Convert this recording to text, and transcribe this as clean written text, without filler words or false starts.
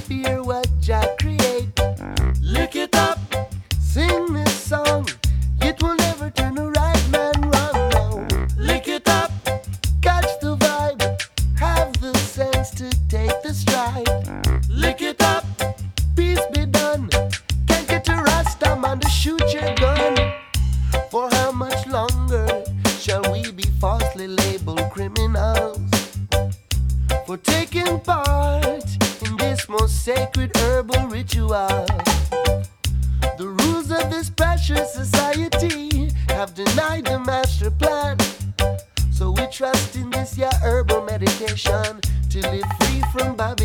fear what Jah create. Lick it up, sing this song. It will never turn a right man wrong. No, lick it up, catch the vibe, have the sense to take the stride. Lick it up, peace be done. Can't get a Rasta man to shoot your gun. For how much longer shall we be falsely labeled criminals for taking part in this most sacred herbal ritual? The rules of this precious society have denied the master plan, so we trust in this herbal medication to live free from Babylon.